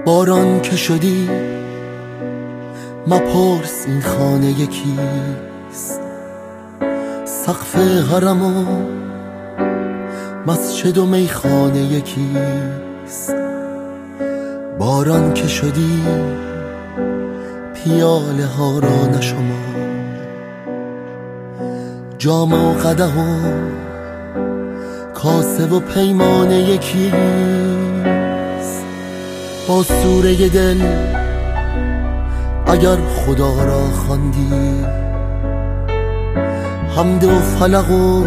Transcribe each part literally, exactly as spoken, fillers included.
باران که شدی مپرس این خانه یکیست، سقف حرم و مسجد و میخانه یکیست. باران که شدی پیاله ها را نشمار، جام و قدح و کاسه و پیمانه یکیست. با سوره دل اگر خدا را خواندی، حمد و فلق و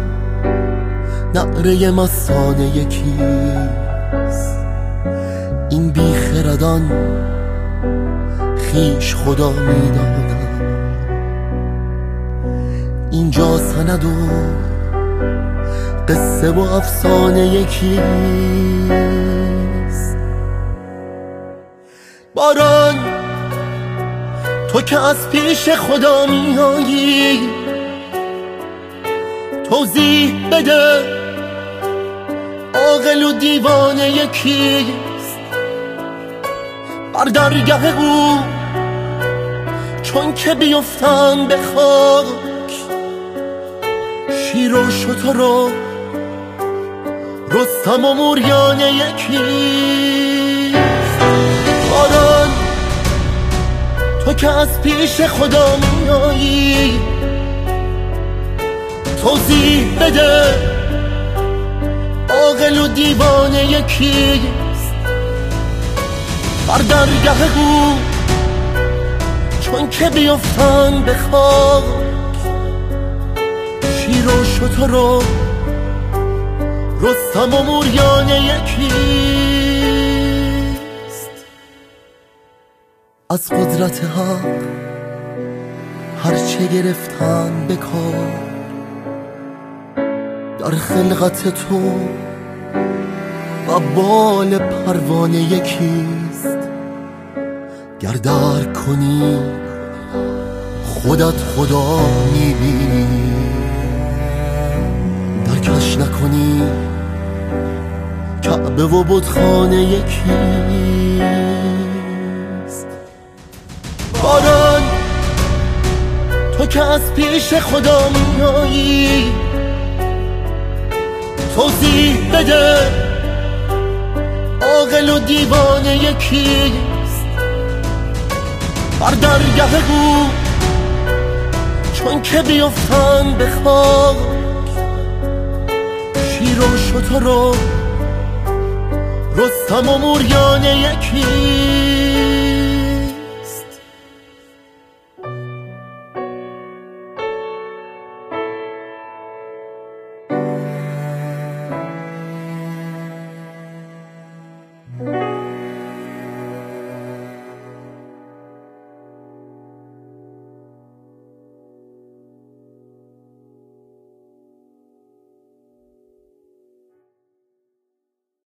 نعره مستانه یکیست. این بی خردان خیش خدا می داند، اینجا سند و قصه و افسانه یکیست. باران تو که از پیش خدا می آیی، توضیح بده عاقل و دیوانه یکیست. بر درگه او چون که بیفتن به خاک، شیر و شتر و رستم و موریانه یکیست. باران تو که از پیش خدا می آیی، توضیح بده عاقل و دیوانه یکیست. بر درگه او چون که بیفتن به خاک، شیر و شتر و رستم و موریانه یکیست. از قدرت حق هرچه گرفتن به کار، در خلقت تو و بال پروانه یکیست. گر درک کنی خودت خدا میبینی، درکش نکنی کعبه و بتخانه یکیست. باران تو که از پیش خدا میایی، توضیح بده عاقل و دیوانه یکیست. بر درگه او چون که بیفتن به خاک، شیر و شتر و رستم و موریانه یکیست.